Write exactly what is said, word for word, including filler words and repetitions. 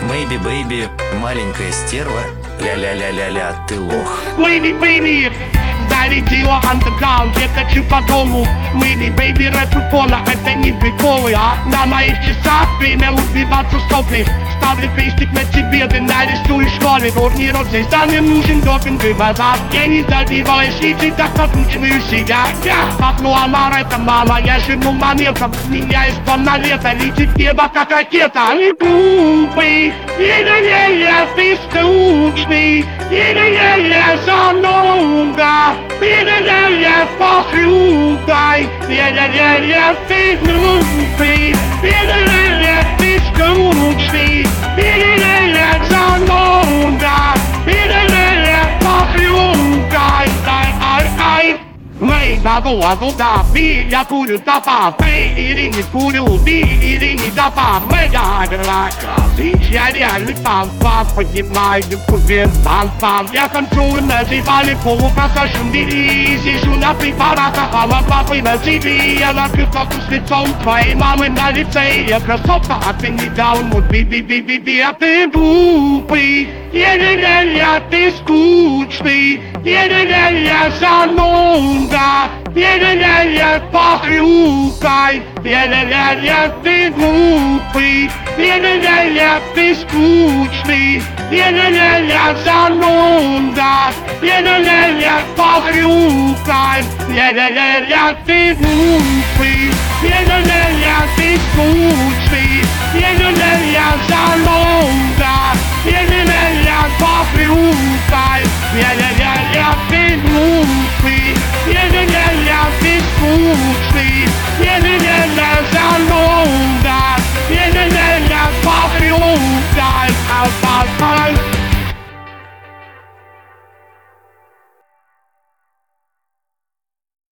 Мэйби, бэйби, маленькая стерва, ля-ля-ля-ля-ля, ты лох. Мэйби, бэйби, залетела андеграунд, я хочу по дому. Мэйби, бэйби, рэп пола, это не приколы, а на моих часах время убиваться стопли. Ставлю крестик на тебе, ты нарисуешь школы. Горний рот здесь, да мне нужен допинг и вода. Я не забиваюсь, и ты так подкручиваю себя. Я окно Амар, это мама, я живу моментом. Меня из на лето, летит небо как ракета. И глупый, и-ля-ля-ля, ты скучный, и-ля-ля-ля, зануда, и-ля-ля-ля, похрюкай, и-ля-ля-ля, ты глупый, и-ля-ля-ля, ты скучный, и-ля-ля-ля, зануда, и-ля-ля-ля, похрюкай, ай-ай-ай. Мэй, надо, а туда, би, я курю топа, мэй, или не курю, би, или не топа, мэй, я играю. Я реальный пам-пам, поднимаю кувер, пам-пам. Я танцую на диване, полупросошен бери, сижу на препаратах, а лапапы на тебе. Я накрыл фокус с лицом твоей мамы на лице. Я красотка, а ты не даун, вот би-би-би-би-би, а ты глупый. Е-ля-ля-ля, ты скучный, е-ля-ля-ля, зануда, е-ля-ля-ля, похрюкай, е-ля-ля-ля, ты глупый, е-ля-ля-ля, ты скучный, е-ля-ля-ля, зануда, е-ля-ля-ля, похрюкай, е-ля-ля-ля, ты глупый, е-ля-ля-ля, ты скучный, е-ля-ля-ля, зануда, е-ля-ля-ля, похрюкай, е-ля-ля-ля, ты глупый, е-ля-ля-ля, ты скучный, е-ля-ля-ля, зануда.